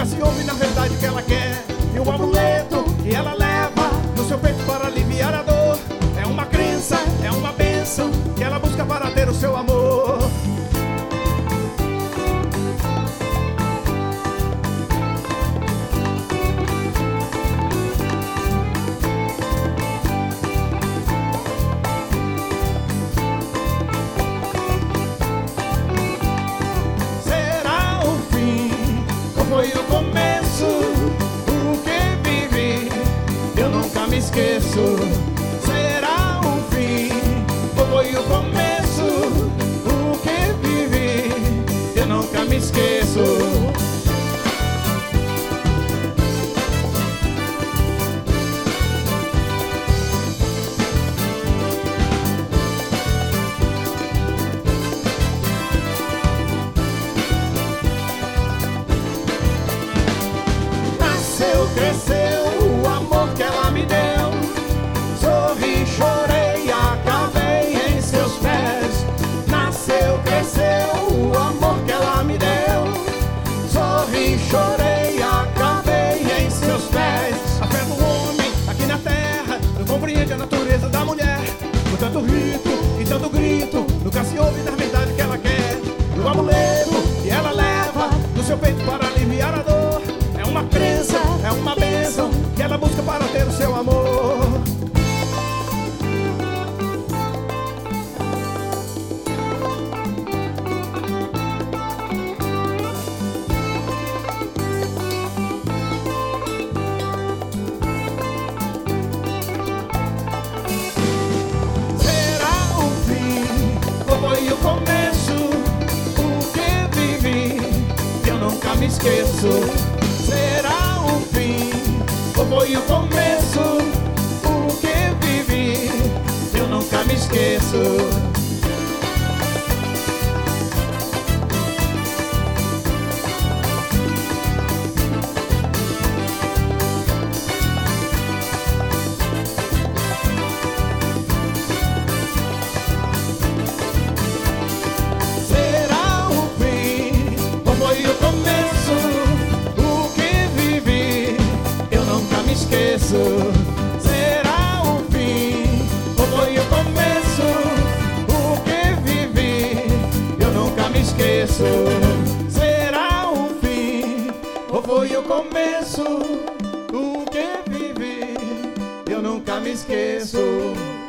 nunca se ouve na verdade o que ela quer. E o amuleto que ela leva no seu peito para aliviar a dor é uma crença, é uma bênção que ela busca para ter o seu amor. Foi o começo, o que vivi, eu nunca me esqueço. Será o fim, foi o começo, o que vivi, eu nunca me esqueço. Cresceu o amor que ela me deu. Sorri, chorei, acabei em seus pés. Nasceu, cresceu o amor que ela me deu. Sorri, chorei, acabei em seus pés. A fé do homem aqui na terra não compreende a natureza da mulher. Com tanto rito e tanto grito, nunca se ouve na verdade o que ela quer. E o amuleto que ela leva no seu peito para aliviar a dor é uma crença, é uma bênção que ela busca para ter o seu amor. Será o fim, ou foi o começo, o que vivi, eu nunca me esqueço. Será o fim, ou foi o começo, o que vivi, eu nunca me esqueço. Será o fim, ou foi o começo, esqueço. Será o fim, ou foi o começo, o que vivi, eu nunca me esqueço. Será o fim, ou foi o começo, o que vivi, eu nunca me esqueço.